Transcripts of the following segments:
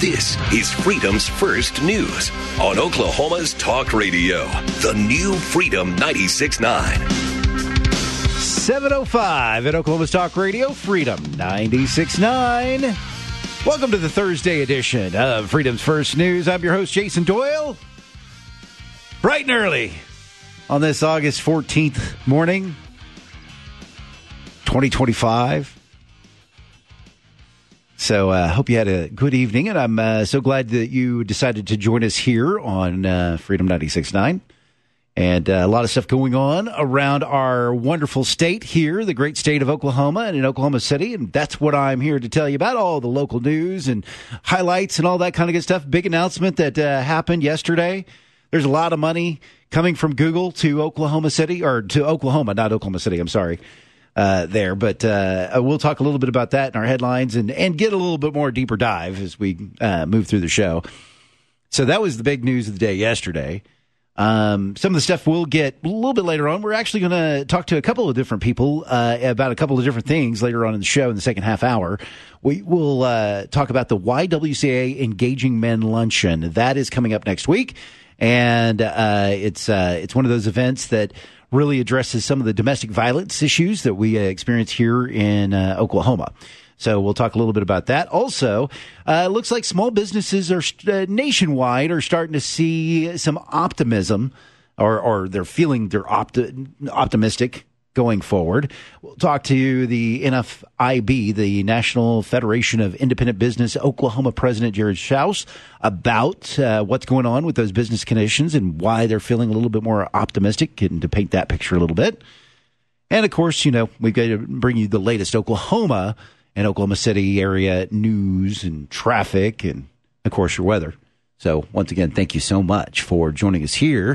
This is Freedom's First News on Oklahoma's Talk Radio, the new Freedom 96.9. 7:05 at Oklahoma's Talk Radio, Freedom 96.9. Welcome to the Thursday edition of Freedom's First News. I'm your host, Jason Doyle. Bright and early on this August 14th morning, 2025. So I hope you had a good evening, and I'm so glad that you decided to join us here on Freedom 96.9. And a lot of stuff going on around our wonderful state here, the great state of Oklahoma and in Oklahoma City. And that's what I'm here to tell you about, all the local news and highlights and all that kind of good stuff. Big announcement that happened yesterday. There's a lot of money coming from Google to Oklahoma City, or to Oklahoma, not Oklahoma City, I'm sorry, there. But we'll talk a little bit about that in our headlines and get a little bit more deeper dive as we move through the show. So that was the big news of the day yesterday. Some of the stuff we'll get a little bit later on. We're actually going to talk to a couple of different people about a couple of different things later on in the show in the second half hour. We will talk about the YWCA Engaging Men Luncheon. That is coming up next week, and it's one of those events that really addresses some of the domestic violence issues that we experience here in Oklahoma. So we'll talk a little bit about that. Also, it looks like small businesses are nationwide are starting to see some optimism, or they're feeling they're optimistic going forward. We'll talk to the NFIB, the National Federation of Independent Business, Oklahoma President Jared Schaus, about what's going on with those business conditions and why they're feeling a little bit more optimistic, and to paint that picture a little bit. And, of course, we've got to bring you the latest Oklahoma and Oklahoma City area news and traffic and, of course, your weather. So, once again, thank you so much for joining us here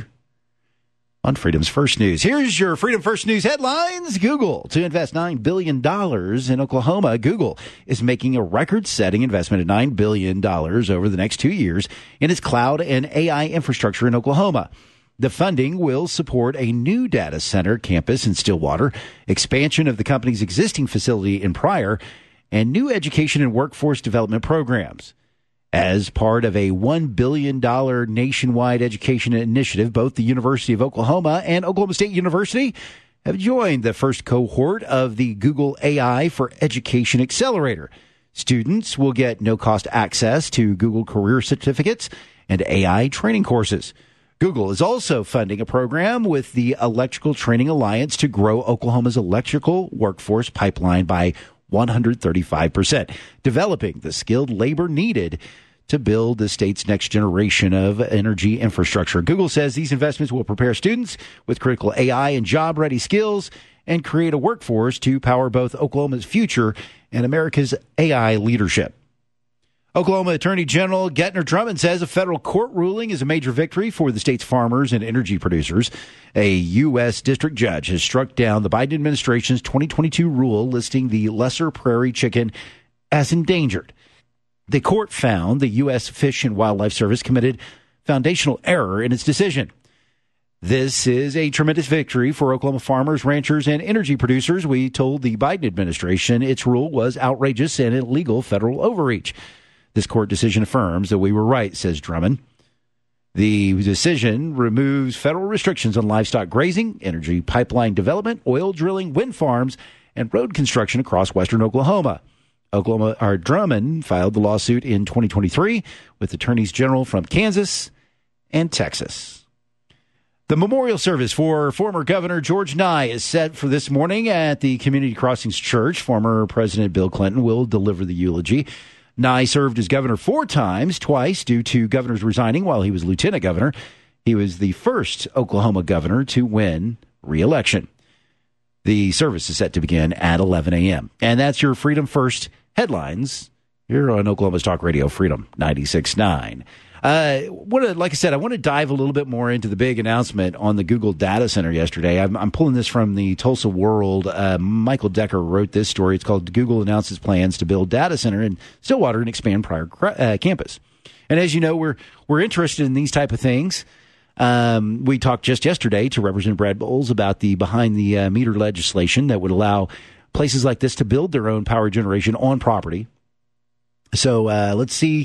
on Freedom's First News. Here's your Freedom First News headlines. Google to invest $9 billion in Oklahoma. Google is making a record-setting investment of $9 billion over the next 2 years in its cloud and AI infrastructure in Oklahoma. The funding will support a new data center campus in Stillwater, expansion of the company's existing facility in Pryor, and new education and workforce development programs. As part of a $1 billion nationwide education initiative, both the University of Oklahoma and Oklahoma State University have joined the first cohort of the Google AI for Education Accelerator. Students will get no-cost access to Google career certificates and AI training courses. Google is also funding a program with the Electrical Training Alliance to grow Oklahoma's electrical workforce pipeline by 135%, developing the skilled labor needed to build the state's next generation of energy infrastructure. Google says these investments will prepare students with critical AI and job-ready skills and create a workforce to power both Oklahoma's future and America's AI leadership. Oklahoma Attorney General Gettner Drummond says a federal court ruling is a major victory for the state's farmers and energy producers. A U.S. district judge has struck down the Biden administration's 2022 rule listing the lesser prairie chicken as endangered. The court found the U.S. Fish and Wildlife Service committed foundational error in its decision. This is a tremendous victory for Oklahoma farmers, ranchers, and energy producers. We told the Biden administration its rule was outrageous and illegal federal overreach. This court decision affirms that we were right, says Drummond. The decision removes federal restrictions on livestock grazing, energy pipeline development, oil drilling, wind farms, and road construction across western Oklahoma. Drummond filed the lawsuit in 2023 with attorneys general from Kansas and Texas. The memorial service for former Governor George Nye is set for this morning at the Community Crossings Church. Former President Bill Clinton will deliver the eulogy. Nye served as governor 4 times, twice due to governors resigning while he was lieutenant governor. He was the first Oklahoma governor to win re-election. The service is set to begin at 11 a.m. And that's your Freedom First headlines here on Oklahoma's Talk Radio, Freedom 96.9. Like I said, I want to dive a little bit more into the big announcement on the Google data center yesterday. I'm pulling this from the Tulsa World. Michael Decker wrote this story. It's called Google Announces Plans to Build Data Center in Stillwater and Expand Pryor Campus. And as you know, we're interested in these type of things. We talked just yesterday to Representative Brad Bowles about the behind-the-meter legislation that would allow places like this to build their own power generation on property. So let's see.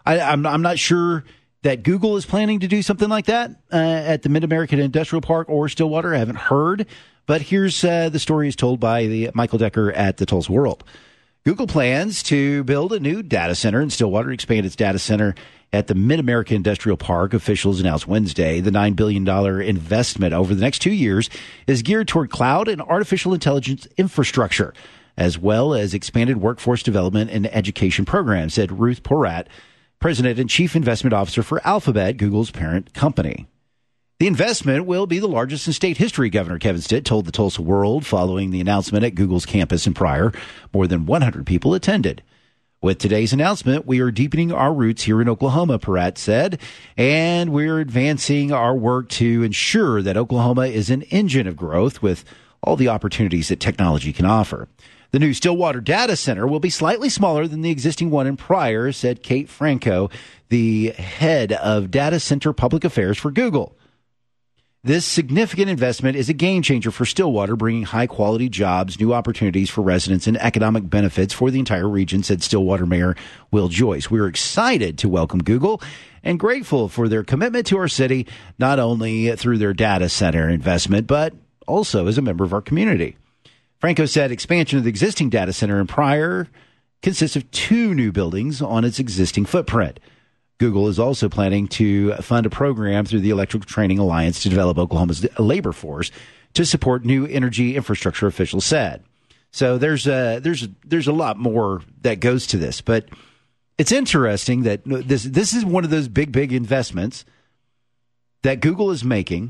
I'm not sure that Google is planning to do something like that at the Mid-American Industrial Park or Stillwater. I haven't heard. But here's the story is told by Michael Decker at the Tulsa World. Google plans to build a new data center in Stillwater, expand its data center at the Mid-American Industrial Park. Officials announced Wednesday the $9 billion investment over the next 2 years is geared toward cloud and artificial intelligence infrastructure, as well as expanded workforce development and education programs, said Ruth Porat, President and Chief Investment Officer for Alphabet, Google's parent company. The investment will be the largest in state history, Governor Kevin Stitt told the Tulsa World following the announcement at Google's campus in Pryor. More than 100 people attended. With today's announcement, we are deepening our roots here in Oklahoma, Porat said, and we're advancing our work to ensure that Oklahoma is an engine of growth with all the opportunities that technology can offer. The new Stillwater data center will be slightly smaller than the existing one in Pryor, said Kate Franco, the head of data center public affairs for Google. This significant investment is a game changer for Stillwater, bringing high-quality jobs, new opportunities for residents, and economic benefits for the entire region, said Stillwater Mayor Will Joyce. We're excited to welcome Google and grateful for their commitment to our city, not only through their data center investment, but also as a member of our community. Franco said expansion of the existing data center in Pryor consists of 2 new buildings on its existing footprint. Google is also planning to fund a program through the Electrical Training Alliance to develop Oklahoma's labor force to support new energy infrastructure, officials said. So there's a lot more that goes to this, but it's interesting that this is one of those big investments that Google is making.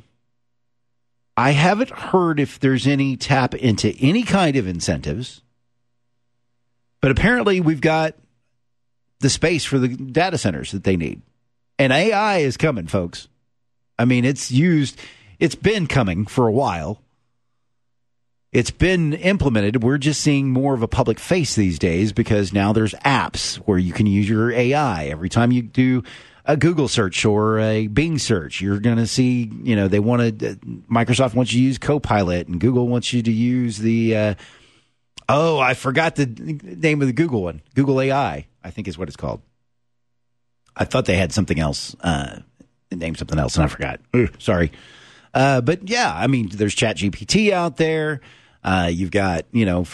I haven't heard if there's any tap into any kind of incentives, but apparently we've got the space for the data centers that they need. And AI is coming, folks. I mean, it's been coming for a while. It's been implemented. We're just seeing more of a public face these days because now there's apps where you can use your AI. Every time you do a Google search or a Bing search, you're going to see, Microsoft wants you to use Copilot and Google wants you to use the, I forgot the name of the Google one. Google AI, I think is what it's called. I thought they had something else, named something else, and I forgot. Sorry. But yeah, I mean, there's ChatGPT out there. You've got,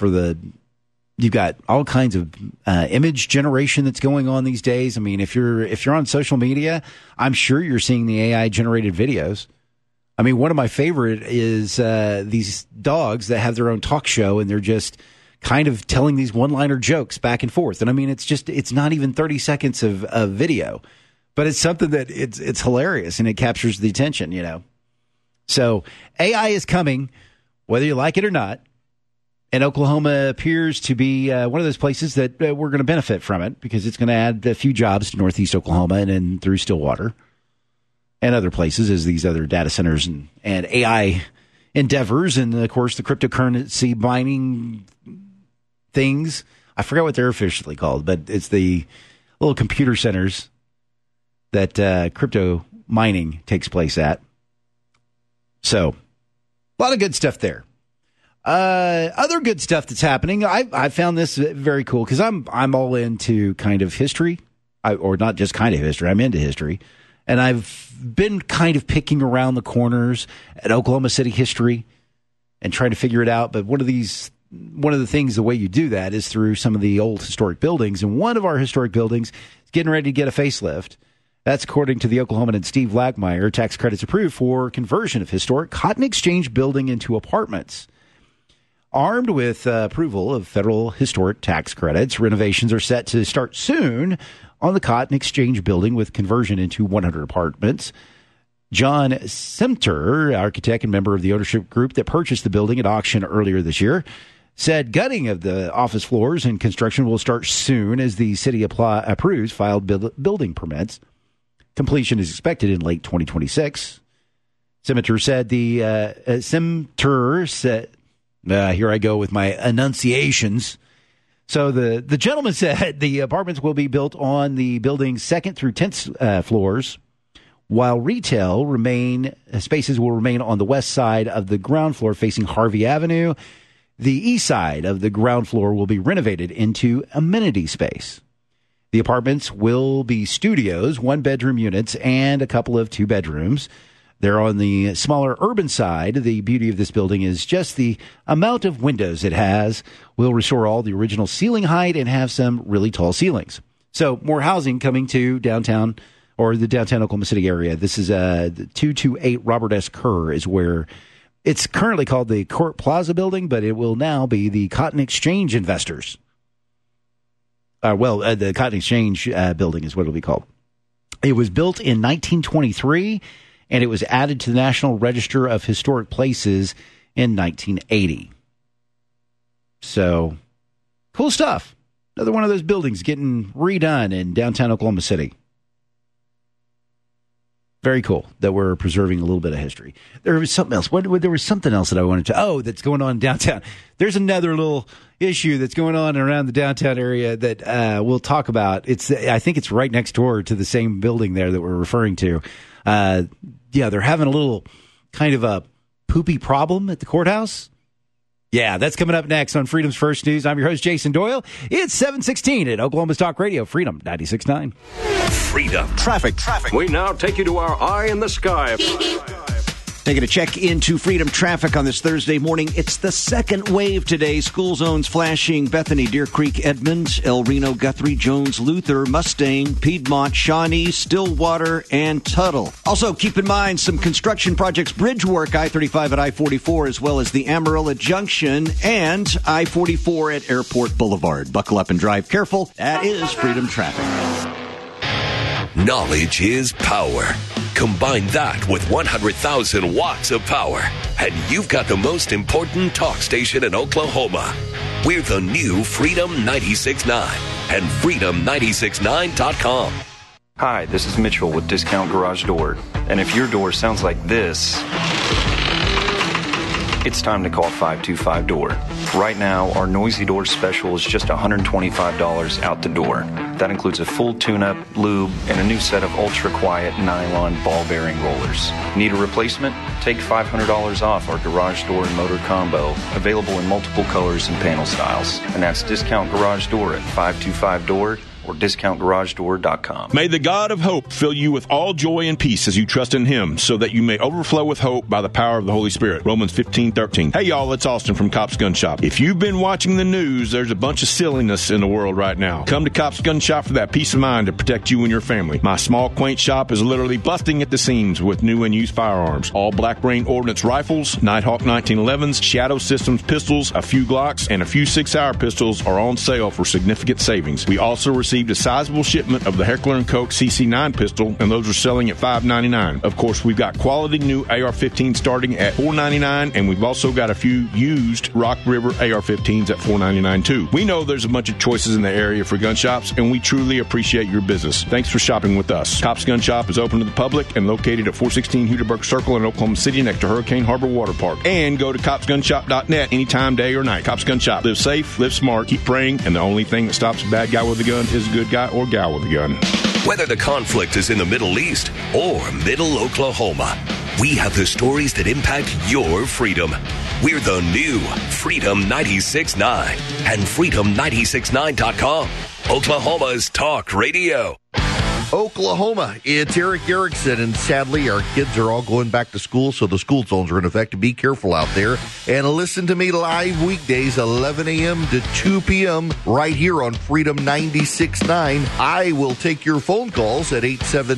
you've got all kinds of image generation that's going on these days. I mean, if you're on social media, I'm sure you're seeing the AI generated videos. I mean, one of my favorite is these dogs that have their own talk show, and they're just kind of telling these one-liner jokes back and forth. And I mean, it's not even 30 seconds of video, but it's something that it's hilarious and it captures the attention, So AI is coming, whether you like it or not. And Oklahoma appears to be one of those places that we're going to benefit from it because it's going to add a few jobs to Northeast Oklahoma and then through Stillwater and other places as these other data centers and AI endeavors. And, of course, the cryptocurrency mining things. I forgot what they're officially called, but it's the little computer centers that crypto mining takes place at. So a lot of good stuff there. Other good stuff that's happening. I found this very cool because I'm all into kind of history, or not just kind of history. I'm into history, and I've been kind of picking around the corners at Oklahoma City history and trying to figure it out. But one of the things, the way you do that is through some of the old historic buildings, and one of our historic buildings is getting ready to get a facelift. That's according to the Oklahoman and Steve Lackmeyer. Tax credits approved for conversion of historic Cotton Exchange building into apartments. Armed with approval of federal historic tax credits, renovations are set to start soon on the Cotton Exchange building with conversion into 100 apartments. John Simter, architect and member of the ownership group that purchased the building at auction earlier this year, said gutting of the office floors and construction will start soon as the city approves filed building permits. Completion is expected in late 2026. Simter said, here I go with my enunciations. So the gentleman said the apartments will be built on the building's 2nd through 10th floors, while retail spaces will remain on the west side of the ground floor facing Harvey Avenue. The east side of the ground floor will be renovated into amenity space. The apartments will be studios, 1-bedroom units, and a couple of 2-bedrooms. They're on the smaller urban side. The beauty of this building is just the amount of windows it has. Will restore all the original ceiling height and have some really tall ceilings. So more housing coming to downtown or the downtown Oklahoma City area. This is 228 Robert S. Kerr is where it's currently called the Court Plaza building, but it will now be the Cotton Exchange Investors. The Cotton Exchange building is what it'll be called. It was built in 1923, and it was added to the National Register of Historic Places in 1980. So, cool stuff. Another one of those buildings getting redone in downtown Oklahoma City. Very cool that we're preserving a little bit of history. There was something else. There was something else that I wanted to... Oh, that's going on downtown. There's another little issue that's going on around the downtown area that we'll talk about. I think it's right next door to the same building there that we're referring to. They're having a little kind of a poopy problem at the courthouse. Yeah, that's coming up next on Freedom's First News. I'm your host, Jason Doyle. It's 7:16 at Oklahoma's Talk Radio, Freedom 96.9. Freedom. Traffic. We now take you to our eye in the sky. Taking a check into Freedom traffic on this Thursday morning. It's the second wave today. School zones flashing Bethany, Deer Creek, Edmonds, El Reno, Guthrie, Jones, Luther, Mustang, Piedmont, Shawnee, Stillwater, and Tuttle. Also, keep in mind some construction projects, bridge work, I-35 at I-44, as well as the Amarillo Junction and I-44 at Airport Boulevard. Buckle up and drive careful. That is Freedom traffic. Knowledge is power. Combine that with 100,000 watts of power, and you've got the most important talk station in Oklahoma. We're the new Freedom 96.9 and Freedom969.com. Hi, this is Mitchell with Discount Garage Door. And if your door sounds like this, it's time to call 525 Door. Right now, our noisy door special is just $125 out the door. That includes a full tune-up, lube, and a new set of ultra-quiet nylon ball bearing rollers. Need a replacement? Take $500 off our garage door and motor combo, available in multiple colors and panel styles. And that's Discount Garage Door at 525 Door. Or discountgaragedoor.com. May the God of hope fill you with all joy and peace as you trust in him, so that you may overflow with hope by the power of the Holy Spirit. Romans 15:13. Hey y'all, it's Austin from Cops Gun Shop. If you've been watching the news, there's a bunch of silliness in the world right now. Come to Cops Gun Shop for that peace of mind to protect you and your family. My small, quaint shop is literally busting at the seams with new and used firearms. All Black Rain Ordnance rifles, Nighthawk 1911s, Shadow Systems pistols, a few Glocks, and a few 6-hour pistols are on sale for significant savings. We also received a sizable shipment of the Heckler & Koch CC9 pistol, and those are selling at $5.99. Of course, we've got quality new AR-15 starting at $4.99, and we've also got a few used Rock River AR-15s at $4.99 too. We know there's a bunch of choices in the area for gun shops, and we truly appreciate your business. Thanks for shopping with us. Cops Gun Shop is open to the public and located at 416 Huderberg Circle in Oklahoma City next to Hurricane Harbor Water Park. And go to copsgunshop.net anytime, day or night. Cops Gun Shop. Live safe, live smart, keep praying, and the only thing that stops a bad guy with a gun is a good guy or gal with a gun. Whether the conflict is in the Middle East or Middle Oklahoma, we have the stories that impact your freedom. We're the new Freedom 96.9 and Freedom969.com. Oklahoma's Talk Radio. Oklahoma, it's Eric Erickson, and sadly our kids are all going back to school, so the school zones are in effect. Be careful out there, and listen to me live weekdays 11 a.m. to 2 p.m. right here on Freedom 96.9. I will take your phone calls at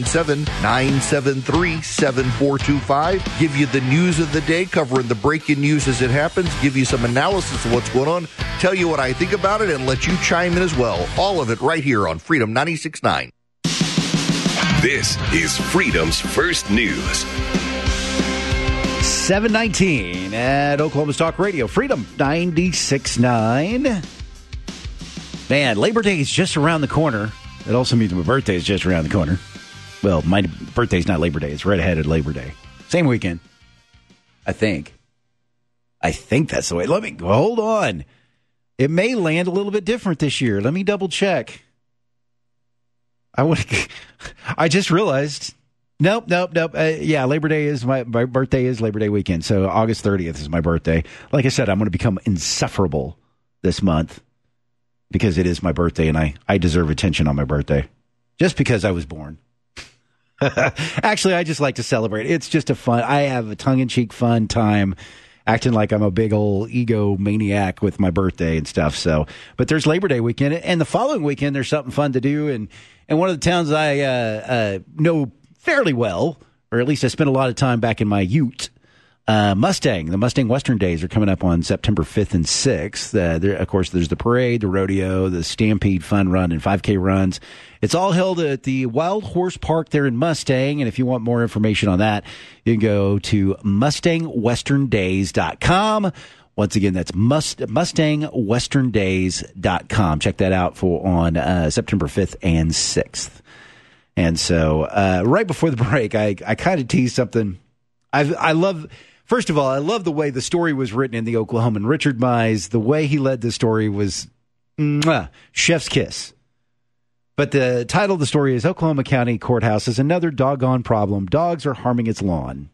877-973-7425, give you the news of the day, covering the breaking news as it happens, give you some analysis of what's going on, tell you what I think about it, and let you chime in as well. All of it right here on Freedom 96.9. This is Freedom's First News. 7:19 at Oklahoma's Talk Radio, Freedom 96.9. Man, Labor Day is just around the corner. It also means my birthday is just around the corner. Well, my birthday's not Labor Day. It's right ahead of Labor Day. Same weekend, I think. I think that's the way. Let me hold on. It may land a little bit different this year. Let me double check. I just realized. Nope. Yeah, Labor Day is my birthday is Labor Day weekend. So August 30th is my birthday. Like I said, I'm going to become insufferable this month. because it is my birthday and I deserve attention on my birthday just because I was born. Actually, I just like to celebrate. It's just I have a tongue-in-cheek fun time acting like I'm a big old ego maniac with my birthday and stuff. So, but there's Labor Day weekend, and the following weekend there's something fun to do. And one of the towns I know fairly well, or at least I spent a lot of time back in my Ute, Mustang. The Mustang Western Days are coming up on September 5th and 6th. Of course, there's the parade, the rodeo, the Stampede Fun Run, and 5K runs. It's all held at the Wild Horse Park there in Mustang, and if you want more information on that, you can go to MustangWesternDays.com. Once again, that's MustangWesternDays.com. Check that out on September 5th and 6th. And so right before the break, I kind of teased something. First of all, I love the way the story was written in the Oklahoman. Richard Mize, the way he led the story was chef's kiss. But the title of the story is Oklahoma County Courthouse is another doggone problem. Dogs are harming its lawn.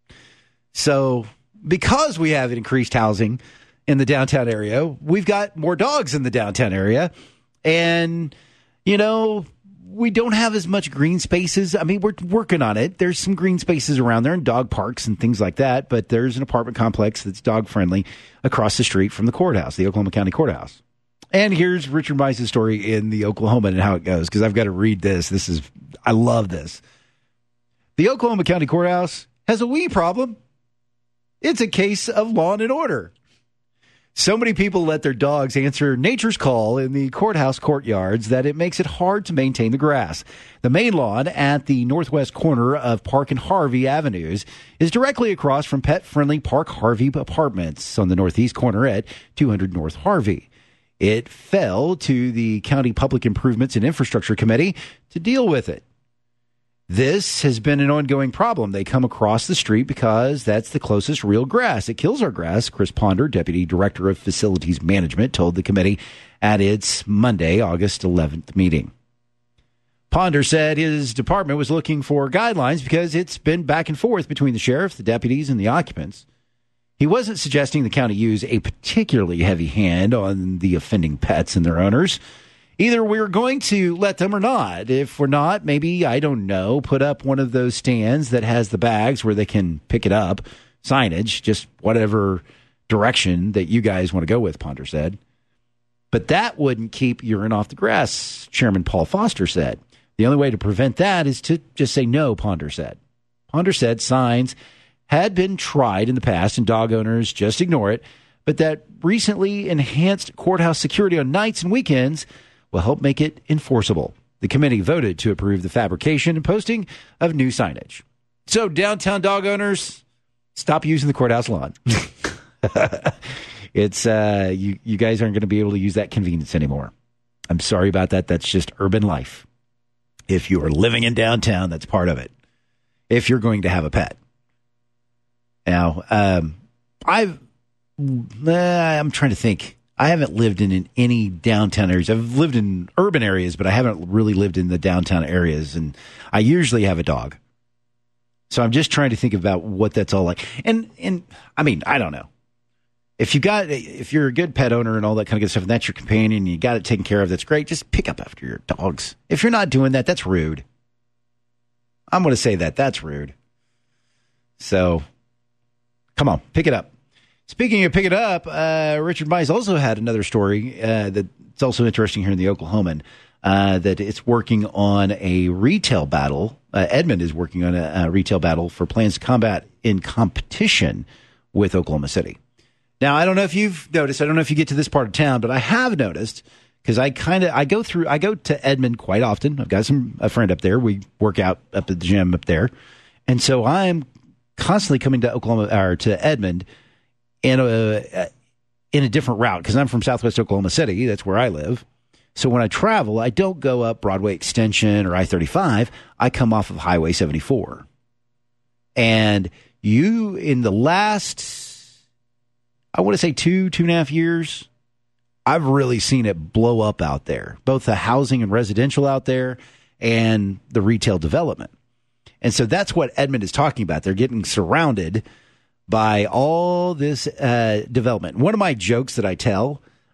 So because we have increased housing in the downtown area, we've got more dogs in the downtown area. And, we don't have as much green spaces. I mean, we're working on it. There's some green spaces around there and dog parks and things like that. But there's an apartment complex that's dog friendly across the street from the courthouse, the Oklahoma County Courthouse. And here's Richard Mize's story in the Oklahoman and how it goes, because I've got to read this. I love this. The Oklahoma County Courthouse has a wee problem. It's a case of law and order. So many people let their dogs answer nature's call in the courthouse courtyards that it makes it hard to maintain the grass. The main lawn at the northwest corner of Park and Harvey Avenues is directly across from pet-friendly Park Harvey Apartments on the northeast corner at 200 North Harvey. It fell to the County Public Improvements and Infrastructure Committee to deal with it. This has been an ongoing problem. They come across the street because that's the closest real grass. It kills our grass, Chris Ponder, Deputy Director of Facilities Management, told the committee at its Monday, August 11th meeting. Ponder said his department was looking for guidelines because it's been back and forth between the sheriff, the deputies, and the occupants. He wasn't suggesting the county use a particularly heavy hand on the offending pets and their owners. Either we're going to let them or not. If we're not, maybe, I don't know, put up one of those stands that has the bags where they can pick it up, signage, just whatever direction that you guys want to go with, Ponder said. But that wouldn't keep urine off the grass, Chairman Paul Foster said. The only way to prevent that is to just say no, Ponder said. Ponder said signs had been tried in the past and dog owners just ignore it, but that recently enhanced courthouse security on nights and weekends will help make it enforceable. The committee voted to approve the fabrication and posting of new signage. So downtown dog owners, stop using the courthouse lawn. It's you guys aren't going to be able to use that convenience anymore. I'm sorry about that. That's just urban life. If you are living in downtown, that's part of it. If you're going to have a pet. Now, I'm trying to think. I haven't lived in any downtown areas. I've lived in urban areas, but I haven't really lived in the downtown areas. And I usually have a dog. So I'm just trying to think about what that's all like. And I mean, I don't know. If you're a good pet owner and all that kind of good stuff, and that's your companion, and you got it taken care of, that's great. Just pick up after your dogs. If you're not doing that, that's rude. I'm going to say that's rude. So, come on, pick it up. Speaking of pick it up, Richard Mize also had another story that's also interesting here in the Oklahoman, that it's working on a retail battle. Edmond is working on a retail battle for plans to combat in competition with Oklahoma City. Now, I don't know if you've noticed, I don't know if you get to this part of town, but I have noticed, because I go to Edmond quite often. I've got a friend up there. We work out up at the gym up there. And so I'm constantly coming to to Edmond in a different route, because I'm from Southwest Oklahoma City. That's where I live. So when I travel, I don't go up Broadway Extension or I-35. I come off of Highway 74. And in the last, I want to say 2.5 years, I've really seen it blow up out there, both the housing and residential out there and the retail development. And so that's what Edmond is talking about. They're getting surrounded by all this development. One of my jokes that I tell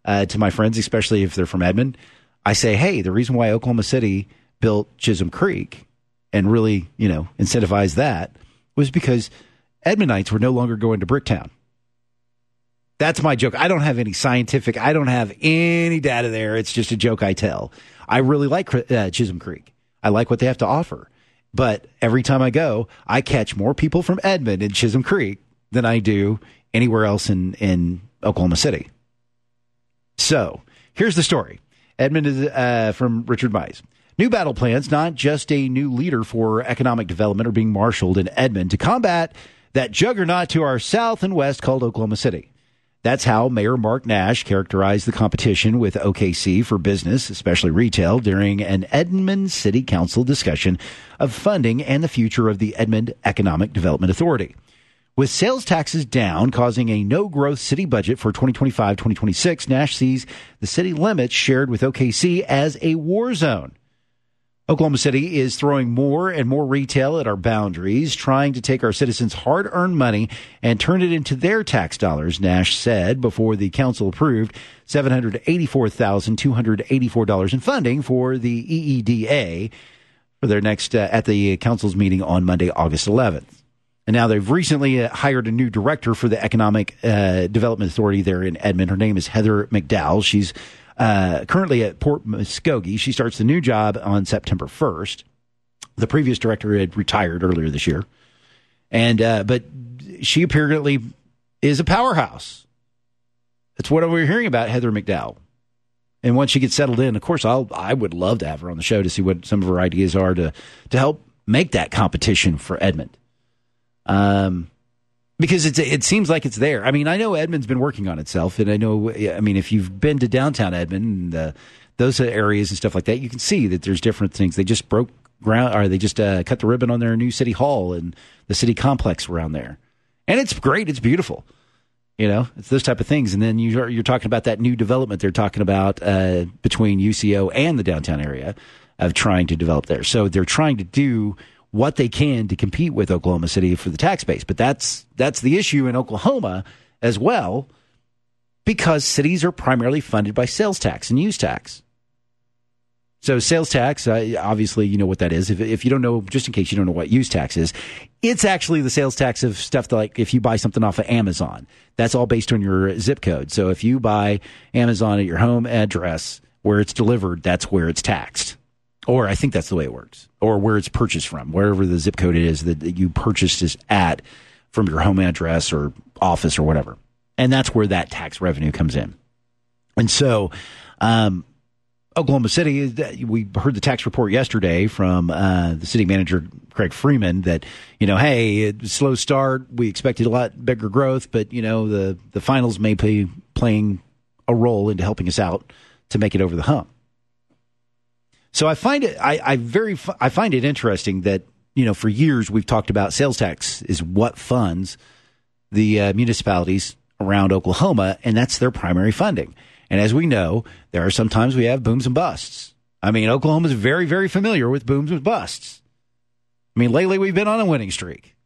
to my friends, especially if they're from Edmond. I say, hey, the reason why Oklahoma City built Chisholm Creek and really, incentivized that was because Edmondites were no longer going to Bricktown. That's my joke. I don't have any I don't have any data there. It's just a joke I tell. I really like Chisholm Creek. I like what they have to offer. But every time I go, I catch more people from Edmond in Chisholm Creek than I do anywhere else in Oklahoma City. So here's the story. Edmond is from Richard Mize. New battle plans, not just a new leader for economic development, are being marshaled in Edmond to combat that juggernaut to our south and west called Oklahoma City. That's how Mayor Mark Nash characterized the competition with OKC for business, especially retail, during an Edmond City Council discussion of funding and the future of the Edmond Economic Development Authority. With sales taxes down, causing a no-growth city budget for 2025-2026, Nash sees the city limits shared with OKC as a war zone. Oklahoma City is throwing more and more retail at our boundaries, trying to take our citizens' hard-earned money and turn it into their tax dollars, Nash said before the council approved $784,284 in funding for the EEDA for their next at the council's meeting on Monday, August 11th. And now they've recently hired a new director for the Economic Development Authority there in Edmond. Her name is Heather McDowell. She's currently at Port Muskogee. She starts the new job on September 1st. The previous director had retired earlier this year. And but she apparently is a powerhouse. That's what we're hearing about Heather McDowell. And once she gets settled in, of course, I would love to have her on the show to see what some of her ideas are to help make that competition for Edmond. Because it seems like it's there. I mean, I know Edmond's been working on itself, and if you've been to downtown Edmond, and those areas and stuff like that, you can see that there's different things. They just broke ground, or they just cut the ribbon on their new city hall and the city complex around there, and it's great. It's beautiful. It's those type of things. And then you're talking about that new development they're talking about between UCO and the downtown area of trying to develop there. So they're trying to do what they can to compete with Oklahoma City for the tax base. But that's the issue in Oklahoma as well, because cities are primarily funded by sales tax and use tax. So sales tax, obviously you know what that is. If you don't know, just in case you don't know what use tax is, it's actually the sales tax of stuff like if you buy something off of Amazon. That's all based on your zip code. So if you buy Amazon at your home address where it's delivered, that's where it's taxed. Or I think that's the way it works. Or where it's purchased from, wherever the zip code is that you purchased this at from your home address or office or whatever. And that's where that tax revenue comes in. And so Oklahoma City, we heard the tax report yesterday from the city manager, Craig Freeman, that, hey, slow start. We expected a lot bigger growth, but, the finals may be playing a role into helping us out to make it over the hump. So I find it I find it interesting that, for years we've talked about sales tax is what funds the municipalities around Oklahoma, and that's their primary funding. And as we know, there are sometimes we have booms and busts. I mean, Oklahoma is very, very familiar with booms and busts. I mean, lately we've been on a winning streak.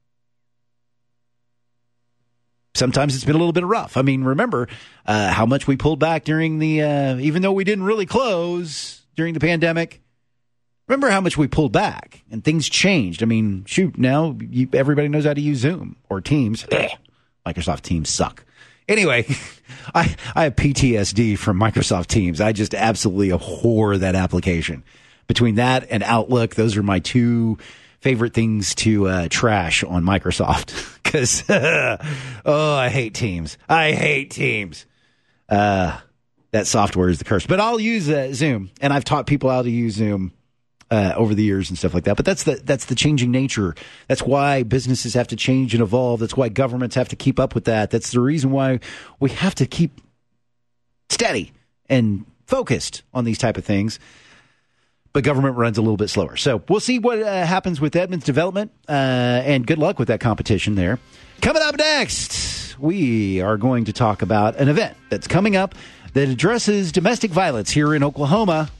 Sometimes it's been a little bit rough. I mean, remember how much we pulled back during the, even though we didn't really close during the pandemic. Remember how much we pulled back and things changed. I mean, shoot, now everybody knows how to use Zoom or Teams. Microsoft Teams suck. Anyway, I have PTSD from Microsoft Teams. I just absolutely abhor that application. Between that and Outlook, those are my two favorite things to trash on Microsoft. Because, I hate Teams. I hate Teams. That software is the curse. But I'll use Zoom, and I've taught people how to use Zoom over the years and stuff like that. But that's the changing nature. That's why businesses have to change and evolve. That's why governments have to keep up with that. That's the reason why we have to keep steady and focused on these type of things. But government runs a little bit slower. So we'll see what happens with Edmond's development, and good luck with that competition there. Coming up next, we are going to talk about an event that's coming up that addresses domestic violence here in Oklahoma.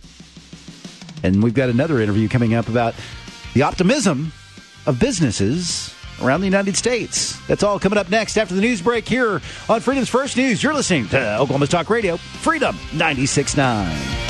And we've got another interview coming up about the optimism of businesses around the United States. That's all coming up next after the news break here on Freedom's First News. You're listening to Oklahoma's Talk Radio, Freedom 96.9.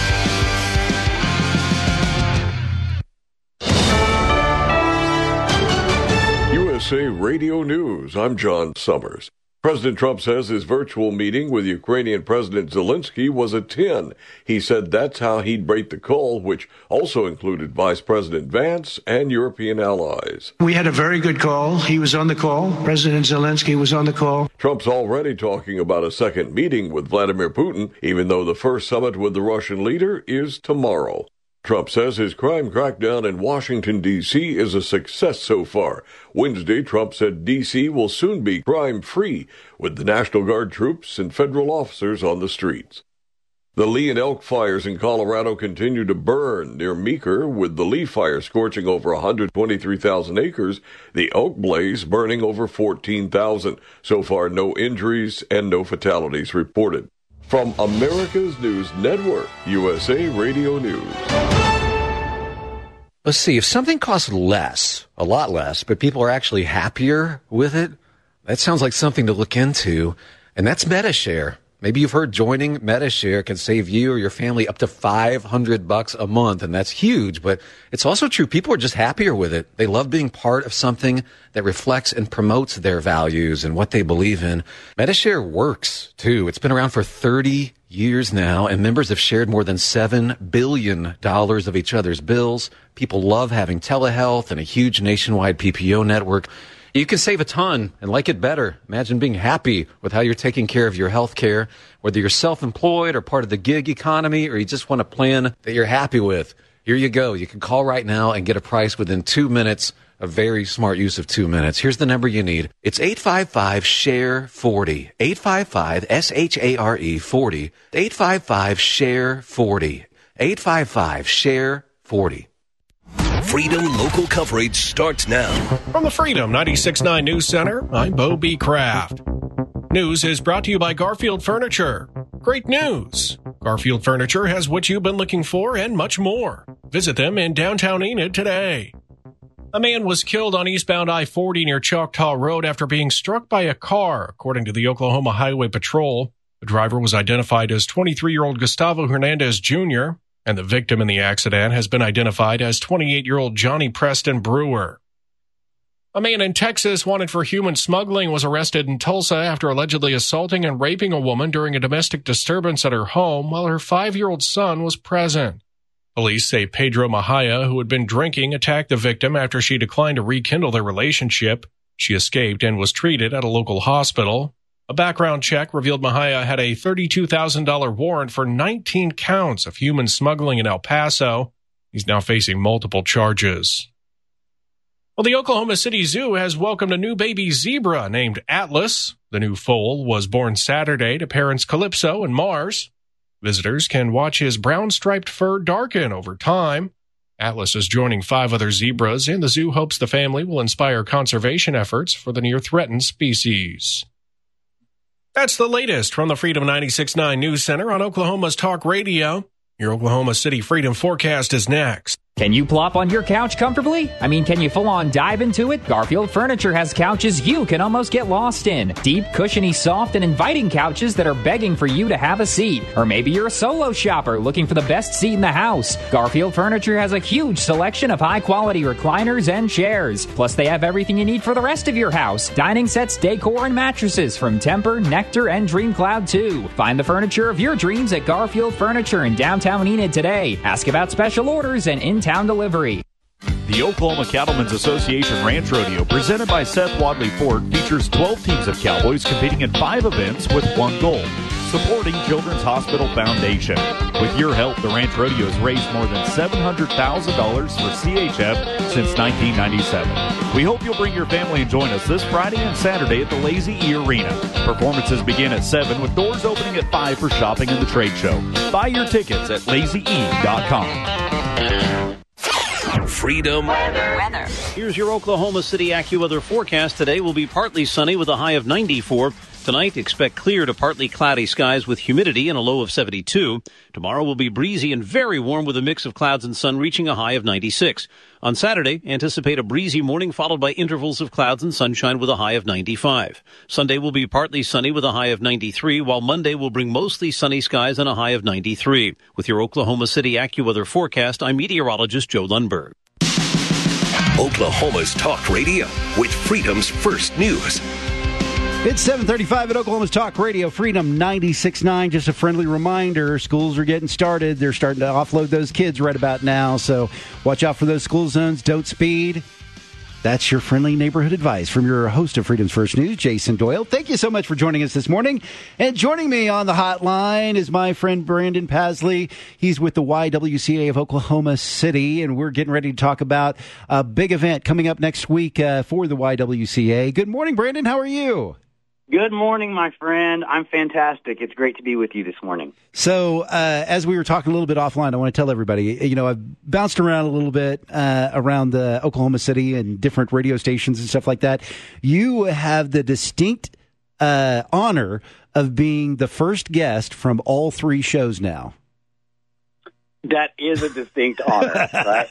USA Radio News. I'm John Summers. President Trump says his virtual meeting with Ukrainian President Zelensky was a 10. He said that's how he'd rate the call, which also included Vice President Vance and European allies. We had a very good call. He was on the call. President Zelensky was on the call. Trump's already talking about a second meeting with Vladimir Putin, even though the first summit with the Russian leader is tomorrow. Trump says his crime crackdown in Washington, D.C. is a success so far. Wednesday, Trump said D.C. will soon be crime-free, with the National Guard troops and federal officers on the streets. The Lee and Elk fires in Colorado continue to burn near Meeker, with the Lee fire scorching over 123,000 acres, the Elk blaze burning over 14,000. So far, no injuries and no fatalities reported. From America's News Network, USA Radio News. Let's see, if something costs less, a lot less, but people are actually happier with it, that sounds like something to look into, and that's Medi-Share. Maybe you've heard joining Medi-Share can save you or your family up to $500 a month, and that's huge, but it's also true. People are just happier with it. They love being part of something that reflects and promotes their values and what they believe in. Medi-Share works, too. It's been around for 30 years now, and members have shared more than $7 billion of each other's bills. People love having telehealth and a huge nationwide PPO network. You can save a ton and like it better. Imagine being happy with how you're taking care of your health care, whether you're self-employed or part of the gig economy, or you just want a plan that you're happy with. Here you go. You can call right now and get a price within 2 minutes. A very smart use of 2 minutes. Here's the number you need. It's 855-SHARE-40. 855-SHARE-40. 855-SHARE-40. 855-SHARE-40. Freedom local coverage starts now. From the Freedom 96.9 News Center, I'm Bo B. Kraft. News is brought to you by Garfield Furniture. Great news! Garfield Furniture has what you've been looking for and much more. Visit them in downtown Enid today. A man was killed on eastbound I-40 near Choctaw Road after being struck by a car, according to the Oklahoma Highway Patrol. The driver was identified as 23-year-old Gustavo Hernandez Jr., and the victim in the accident has been identified as 28-year-old Johnny Preston Brewer. A man in Texas wanted for human smuggling was arrested in Tulsa after allegedly assaulting and raping a woman during a domestic disturbance at her home while her 5-year-old son was present. Police say Pedro Mahia, who had been drinking, attacked the victim after she declined to rekindle their relationship. She escaped and was treated at a local hospital. A background check revealed Mahia had a $32,000 warrant for 19 counts of human smuggling in El Paso. He's now facing multiple charges. Well, the Oklahoma City Zoo has welcomed a new baby zebra named Atlas. The new foal was born Saturday to parents Calypso and Mars. Visitors can watch his brown-striped fur darken over time. Atlas is joining 5 other zebras, and the zoo hopes the family will inspire conservation efforts for the near-threatened species. That's the latest from the Freedom 96.9 News Center on Oklahoma's Talk Radio. Your Oklahoma City Freedom Forecast is next. Can you plop on your couch comfortably? I mean, can you full-on dive into it? Garfield Furniture has couches you can almost get lost in. Deep, cushiony, soft, and inviting couches that are begging for you to have a seat. Or maybe you're a solo shopper looking for the best seat in the house. Garfield Furniture has a huge selection of high-quality recliners and chairs. Plus, they have everything you need for the rest of your house. Dining sets, decor, and mattresses from Temper, Nectar, and DreamCloud 2. Find the furniture of your dreams at Garfield Furniture in downtown Enid today. Ask about special orders and in-town delivery. The Oklahoma Cattlemen's Association Ranch Rodeo, presented by Seth Wadley Ford, features 12 teams of cowboys competing in 5 events with one goal: supporting Children's Hospital Foundation. With your help, the Ranch Rodeo has raised more than $700,000 for CHF since 1997. We hope you'll bring your family and join us this Friday and Saturday at the Lazy E Arena. Performances begin at 7 with doors opening at 5 for shopping and the trade show. Buy your tickets at lazye.com. Freedom weather. Here's your Oklahoma City AccuWeather forecast. Today will be partly sunny with a high of 94. tonight, expect clear to partly cloudy skies with humidity and a low of 72. Tomorrow will be breezy and very warm with a mix of clouds and sun reaching a high of 96. On Saturday, anticipate a breezy morning followed by intervals of clouds and sunshine with a high of 95. Sunday will be partly sunny with a high of 93, while Monday will bring mostly sunny skies and a high of 93. With your Oklahoma City AccuWeather forecast, I'm meteorologist Joe Lundberg. Oklahoma's Talk Radio with Freedom's First News. It's 7:35 at Oklahoma's Talk Radio, Freedom 96.9. Just a friendly reminder, schools are getting started. They're starting to offload those kids right about now, so watch out for those school zones. Don't speed. That's your friendly neighborhood advice from your host of Freedom's First News, Jason Doyle. Thank you so much for joining us this morning. And joining me on the hotline is my friend Brandon Pasley. He's with the YWCA of Oklahoma City, and we're getting ready to talk about a big event coming up next week for the YWCA. Good morning, Brandon. How are you? Good morning, my friend. I'm fantastic. It's great to be with you this morning. So, as we were talking a little bit offline, I want to tell everybody, I've bounced around a little bit around the Oklahoma City and different radio stations and stuff like that. You have the distinct honor of being the first guest from all three shows now. That is a distinct honor, right?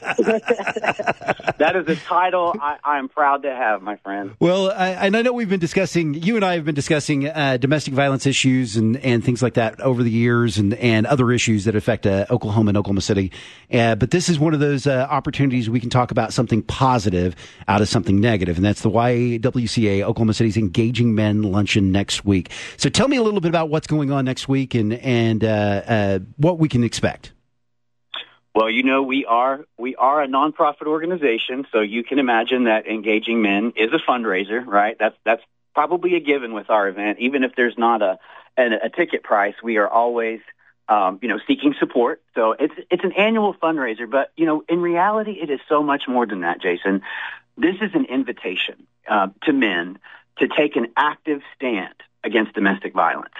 That is a title I'm proud to have, my friend. Well, I know you and I have been discussing domestic violence issues and things like that over the years and other issues that affect Oklahoma and Oklahoma City. But this is one of those opportunities we can talk about something positive out of something negative, and that's the YWCA Oklahoma City's Engaging Men Luncheon next week. So tell me a little bit about what's going on next week and what we can expect. Well, we are a nonprofit organization, so you can imagine that Engaging Men is a fundraiser, right? That's probably a given with our event. Even if there's not a ticket price, we are always seeking support. So it's an annual fundraiser, but in reality, it is so much more than that, Jason. This is an invitation to men to take an active stand against domestic violence.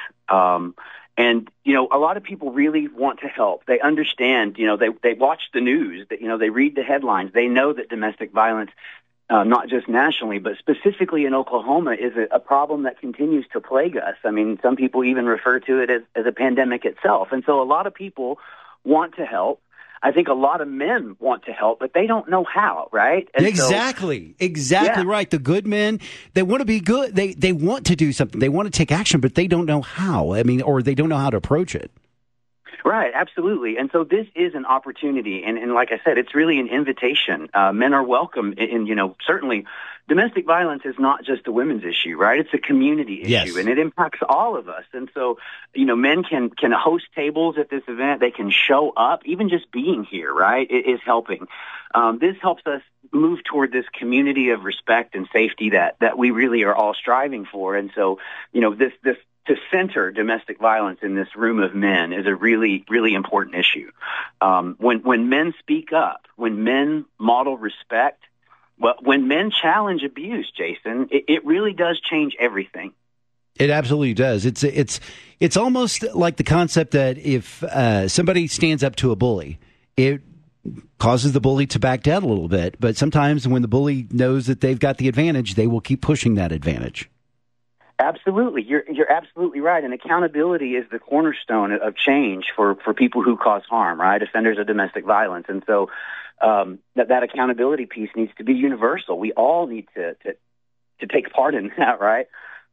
And, a lot of people really want to help. They understand, they watch the news, they read the headlines. They know that domestic violence, not just nationally, but specifically in Oklahoma, is a problem that continues to plague us. I mean, some people even refer to it as a pandemic itself. And so a lot of people want to help. I think a lot of men want to help, but they don't know how, right? And exactly right. The good men, they want to be good. They want to do something. They want to take action, but they don't know how. I mean, or they don't know how to approach it. Right, absolutely. And so this is an opportunity. And like I said, it's really an invitation. Men are welcome. And, certainly domestic violence is not just a women's issue, right? It's a community issue, yes. And it impacts all of us. And so, men can host tables at this event. They can show up. Even just being here, right, is helping. This helps us move toward this community of respect and safety that we really are all striving for. And so, this to center domestic violence in this room of men is a really, really important issue. When men speak up, when men model respect, well, when men challenge abuse, Jason, it really does change everything. It absolutely does. It's almost like the concept that if somebody stands up to a bully, it causes the bully to back down a little bit. But sometimes when the bully knows that they've got the advantage, they will keep pushing that advantage. Absolutely. You're absolutely right. And accountability is the cornerstone of change for people who cause harm, right? Offenders of domestic violence. And so that accountability piece needs to be universal. We all need to take part in that, right?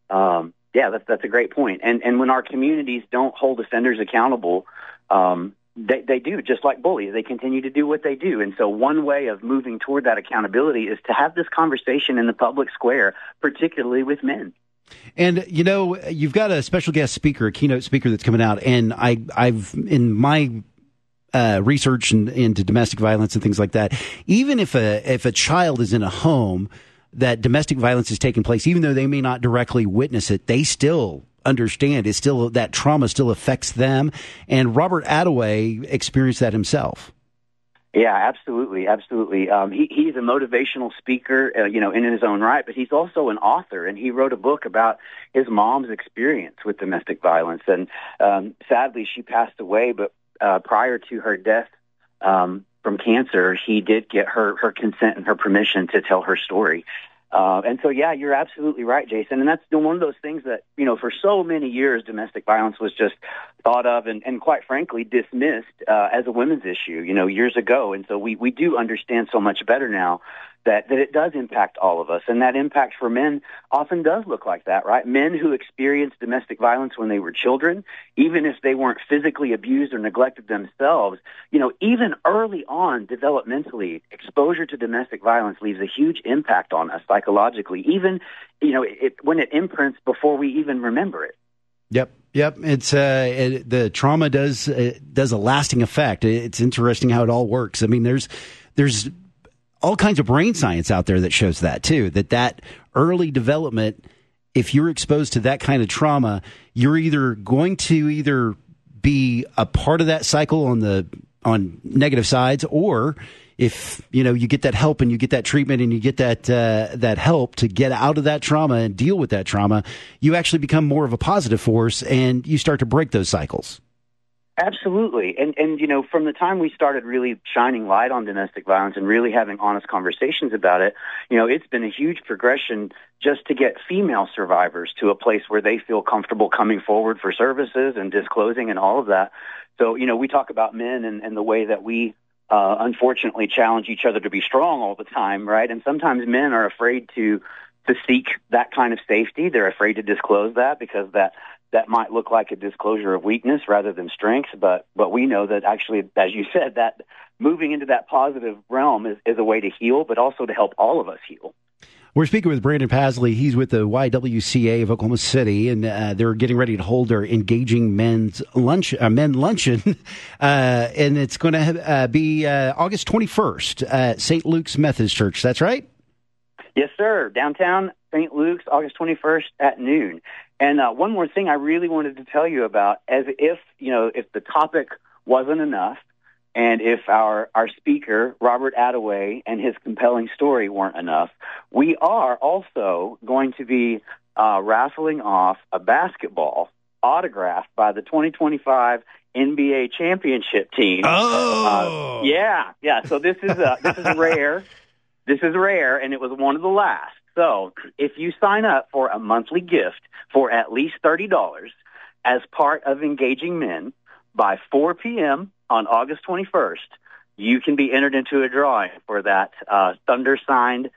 That's a great point. And when our communities don't hold offenders accountable, they do, just like bullies. They continue to do what they do. And so one way of moving toward that accountability is to have this conversation in the public square, particularly with men. And, you've got a special guest speaker, a keynote speaker that's coming out. And I've in my research into domestic violence and things like that, even if a child is in a home that domestic violence is taking place, even though they may not directly witness it, they still understand that trauma still affects them. And Robert Attaway experienced that himself. Yeah, absolutely. He's a motivational speaker, in his own right, but he's also an author, and he wrote a book about his mom's experience with domestic violence. And sadly, she passed away, but prior to her death from cancer, he did get her consent and her permission to tell her story. And so, yeah, you're absolutely right, Jason. And that's one of those things that, for so many years, domestic violence was just thought of and quite frankly, dismissed as a women's issue, years ago. And so we do understand so much better now that it does impact all of us. And that impact for men often does look like that, right? Men who experienced domestic violence when they were children, even if they weren't physically abused or neglected themselves, even early on developmentally, exposure to domestic violence leaves a huge impact on us psychologically, even, when it imprints before we even remember it. Yep. It's the trauma does a lasting effect. It's interesting how it all works. I mean, there's all kinds of brain science out there that shows that too, that early development, if you're exposed to that kind of trauma, you're either going to be a part of that cycle on negative sides, or if you get that help and you get that treatment and you get that help to get out of that trauma and deal with that trauma, you actually become more of a positive force and you start to break those cycles. Absolutely. And from the time we started really shining light on domestic violence and really having honest conversations about it, it's been a huge progression just to get female survivors to a place where they feel comfortable coming forward for services and disclosing and all of that. So, we talk about men and the way that we unfortunately challenge each other to be strong all the time, right? And sometimes men are afraid to seek that kind of safety. They're afraid to disclose that because that might look like a disclosure of weakness rather than strength. But we know that actually, as you said, that moving into that positive realm is a way to heal, but also to help all of us heal. We're speaking with Brandon Pasley. He's with the YWCA of Oklahoma City, and they're getting ready to hold their Engaging Men Luncheon, and it's going to be August 21st at St. Luke's Methodist Church. That's right? Yes, sir. Downtown St. Luke's, August 21st at noon. And one more thing I really wanted to tell you about, as if the topic wasn't enough, and if our speaker, Robert Attaway, and his compelling story weren't enough, we are also going to be raffling off a basketball autographed by the 2025 NBA championship team. Oh! Yeah. So this is rare. This is rare, and it was one of the last. So if you sign up for a monthly gift for at least $30 as part of Engaging Men by 4 p.m. on August 21st, you can be entered into a drawing for that Thunder-signed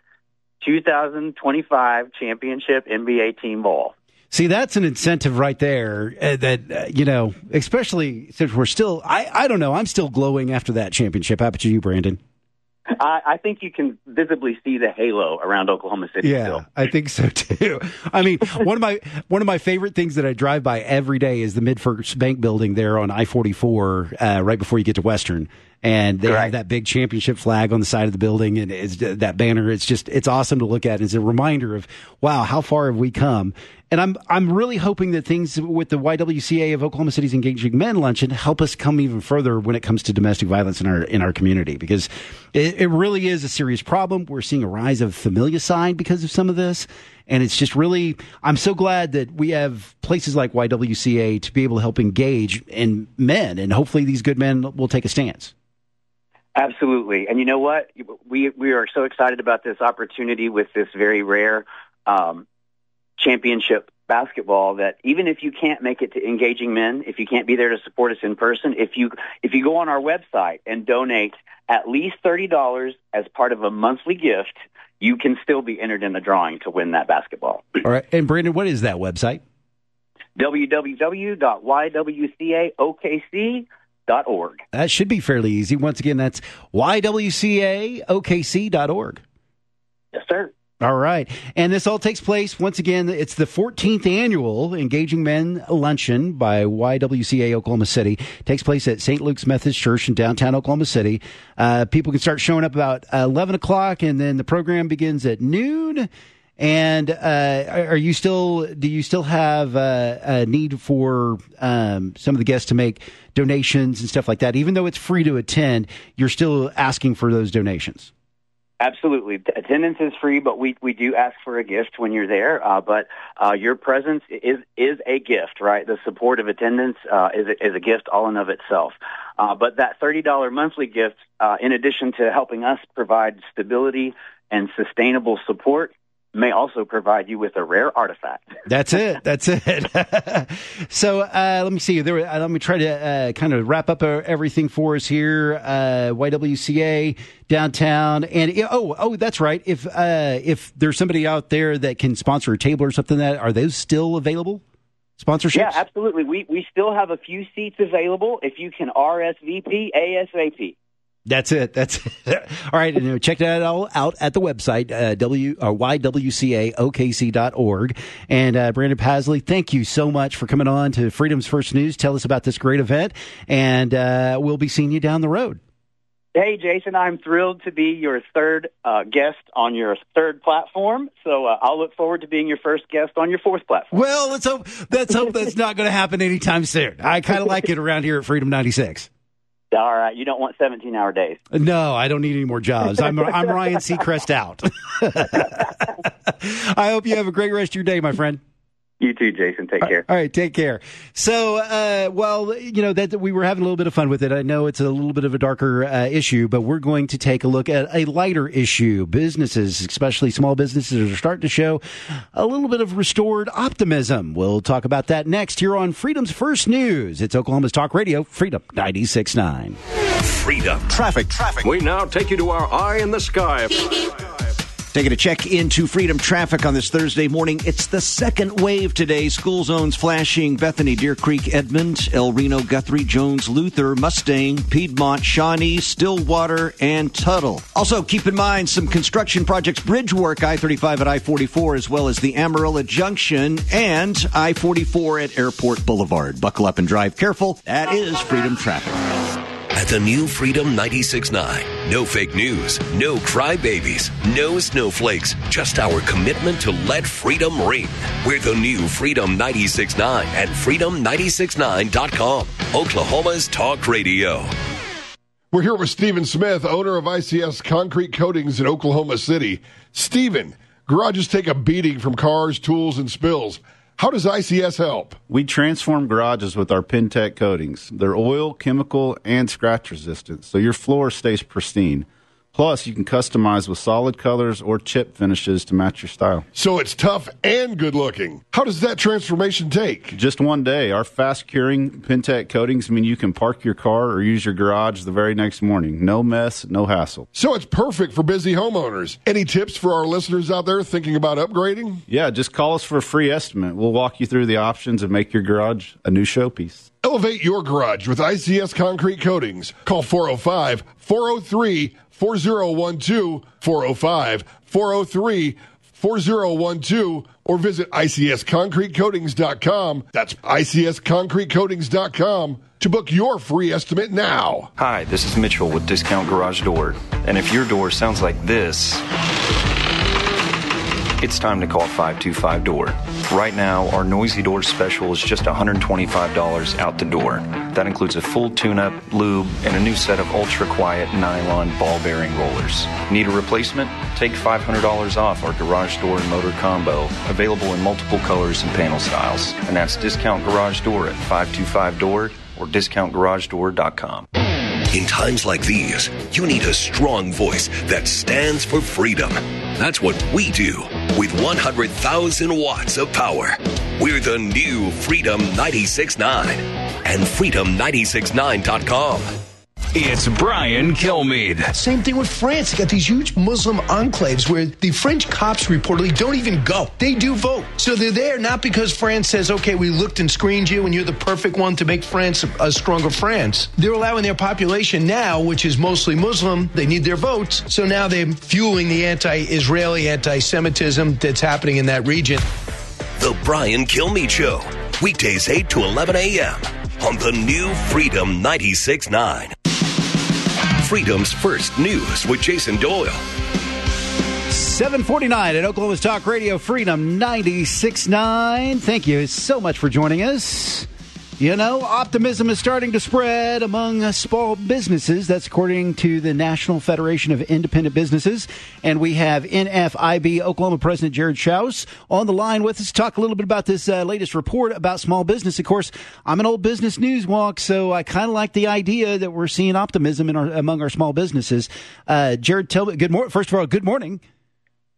2025 championship NBA team ball. See, that's an incentive right there that, especially since we're still, I don't know, I'm still glowing after that championship. How about you, Brandon? I think you can visibly see the halo around Oklahoma City. Yeah, still. I think so too. I mean, one of my favorite things that I drive by every day is the MidFirst Bank building there on I-44, right before you get to Western. And they have that big championship flag on the side of the building, and it's that banner. It's awesome to look at. It's a reminder of, wow, how far have we come? And I'm really hoping that things with the YWCA of Oklahoma City's Engaging Men Luncheon help us come even further when it comes to domestic violence in our community, because it really is a serious problem. We're seeing a rise of familicide because of some of this. And it's just really, I'm so glad that we have places like YWCA to be able to help engage in men, and hopefully these good men will take a stance. Absolutely. And you know what? We are so excited about this opportunity with this very rare championship basketball that even if you can't make it to Engaging Men, if you can't be there to support us in person, if you go on our website and donate at least $30 as part of a monthly gift, you can still be entered in the drawing to win that basketball. All right. And Brandon, what is that website? www.ywcaokc.org. That should be fairly easy. Once again, that's ywcaokc.org. Yes, sir. All right. And this all takes place, once again, it's the 14th annual Engaging Men Luncheon by YWCA Oklahoma City. It takes place at St. Luke's Methodist Church in downtown Oklahoma City. People can start showing up about 11 o'clock, and then the program begins at noon. And do you still have a need for some of the guests to make donations and stuff like that? Even though it's free to attend, you're still asking for those donations. Absolutely. Attendance is free, but we do ask for a gift when you're there. But your presence is a gift, right? The support of attendance is a gift all in of itself. But that $30 monthly gift, in addition to helping us provide stability and sustainable support, may also provide you with a rare artifact. That's it. So let me see. Let me try to kind of wrap up everything for us here. YWCA downtown, and that's right. If there's somebody out there that can sponsor a table or something, are those still available? Sponsorships? Yeah, absolutely. We still have a few seats available. If you can RSVP ASAP. That's it. All right. And check that all out at the website, ywcaokc.org. And Brandon Pasley, thank you so much for coming on to Freedom's First News. Tell us about this great event, and we'll be seeing you down the road. Hey, Jason, I'm thrilled to be your third guest on your third platform. So I'll look forward to being your first guest on your fourth platform. Well, let's hope that's not going to happen anytime soon. I kind of like it around here at Freedom 96. All right. You don't want 17-hour days. No, I don't need any more jobs. I'm Ryan Seacrest out. I hope you have a great rest of your day, my friend. You too, Jason. Take care. All right, take care. So, that we were having a little bit of fun with it. I know it's a little bit of a darker issue, but we're going to take a look at a lighter issue. Businesses, especially small businesses, are starting to show a little bit of restored optimism. We'll talk about that next here on Freedom's First News. It's Oklahoma's Talk Radio, Freedom 96.9. Freedom. Traffic. We now take you to our eye in the sky. Taking a check into Freedom traffic on this Thursday morning. It's the second wave today. School zones flashing Bethany, Deer Creek, Edmond, El Reno, Guthrie, Jones, Luther, Mustang, Piedmont, Shawnee, Stillwater, and Tuttle. Also, keep in mind some construction projects, bridge work, I-35 at I-44, as well as the Amarillo Junction and I-44 at Airport Boulevard. Buckle up and drive careful. That is Freedom traffic. At the new Freedom 96.9, no fake news, no crybabies, no snowflakes, just our commitment to let freedom ring. We're the new Freedom 96.9 and freedom969.com, Oklahoma's Talk Radio. We're here with Stephen Smith, owner of ICS Concrete Coatings in Oklahoma City. Stephen, garages take a beating from cars, tools, and spills. How does ICS help? We transform garages with our Pentec coatings. They're oil, chemical, and scratch resistant, so your floor stays pristine. Plus, you can customize with solid colors or chip finishes to match your style. So it's tough and good looking. How does that transformation take? Just one day. Our fast-curing Pentec coatings mean you can park your car or use your garage the very next morning. No mess, no hassle. So it's perfect for busy homeowners. Any tips for our listeners out there thinking about upgrading? Yeah, just call us for a free estimate. We'll walk you through the options and make your garage a new showpiece. Elevate your garage with ICS Concrete Coatings. Call 405-403-4012, 405-403-4012, or visit ICSConcreteCoatings.com. That's ICSConcreteCoatings.com to book your free estimate now. Hi, this is Mitchell with Discount Garage Door. And if your door sounds like this, it's time to call 525 Door. Right now, our Noisy Door special is just $125 out the door. That includes a full tune-up, lube, and a new set of ultra-quiet nylon ball-bearing rollers. Need a replacement? Take $500 off our garage door and motor combo, available in multiple colors and panel styles. And that's Discount Garage Door at 525 Door or discountgaragedoor.com. In times like these, you need a strong voice that stands for freedom. That's what we do with 100,000 watts of power. We're the new Freedom 96.9 and freedom969.com. It's Brian Kilmeade. Same thing with France. You got these huge Muslim enclaves where the French cops reportedly don't even go. They do vote. So they're there not because France says, okay, we looked and screened you and you're the perfect one to make France a stronger France. They're allowing their population now, which is mostly Muslim, they need their votes. So now they're fueling the anti-Israeli anti-Semitism that's happening in that region. The Brian Kilmeade Show. Weekdays 8 to 11 a.m. on the new Freedom 96.9. Freedom's First News with Jason Doyle. 749 at Oklahoma's Talk Radio, Freedom 96.9. Thank you so much for joining us. You know, optimism is starting to spread among small businesses. That's according to the National Federation of Independent Businesses. And we have NFIB Oklahoma President Jared Schaus on the line with us to talk a little bit about this latest report about small business. Of course, I'm an old business news wonk, so I kind of like the idea that we're seeing optimism among our small businesses. Jared, tell me, first of all, good morning.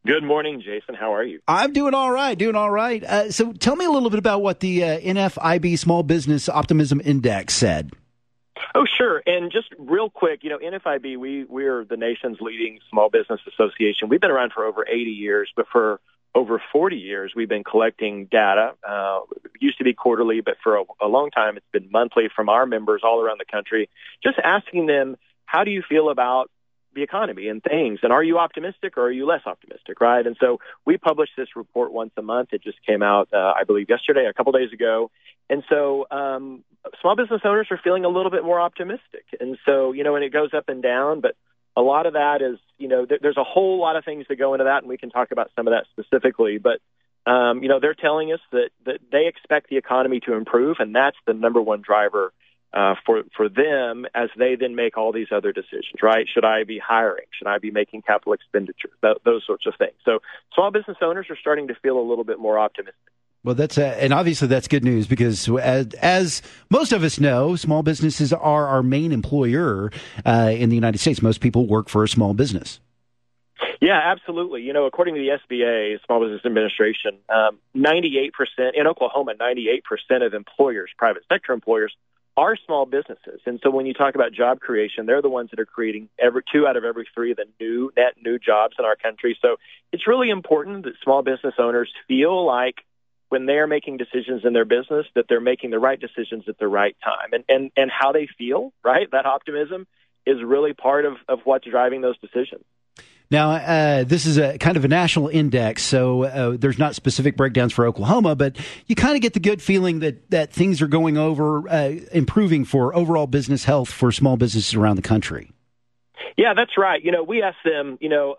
Good morning, Jason. How are you? I'm doing all right, So tell me a little bit about what the NFIB Small Business Optimism Index said. Oh, sure. And just real quick, NFIB, we're the nation's leading small business association. We've been around for over 80 years, but for over 40 years, we've been collecting data. It used to be quarterly, but for a long time, it's been monthly from our members all around the country, just asking them, how do you feel about the economy and things? And are you optimistic or are you less optimistic, right? And so we publish this report once a month. It just came out, I believe, yesterday, a couple days ago. And so small business owners are feeling a little bit more optimistic. And so, and it goes up and down, but a lot of that is, there's a whole lot of things that go into that, and we can talk about some of that specifically. But, they're telling us that they expect the economy to improve, and that's the number one driver for them as they then make all these other decisions, right? Should I be hiring? Should I be making capital expenditures? Those sorts of things. So small business owners are starting to feel a little bit more optimistic. Well, and obviously that's good news because as most of us know, small businesses are our main employer in the United States. Most people work for a small business. Yeah, absolutely. According to the SBA, Small Business Administration, 98% in Oklahoma, 98% of employers, private sector employers, are small businesses. And so when you talk about job creation, they're the ones that are creating 2 out of every 3 of the net new jobs in our country. So it's really important that small business owners feel like when they're making decisions in their business, that they're making the right decisions at the right time. And how they feel, right? That optimism is really part of what's driving those decisions. Now, this is a kind of a national index, so there's not specific breakdowns for Oklahoma, but you kind of get the good feeling that things are going improving for overall business health for small businesses around the country. Yeah, that's right. We ask them,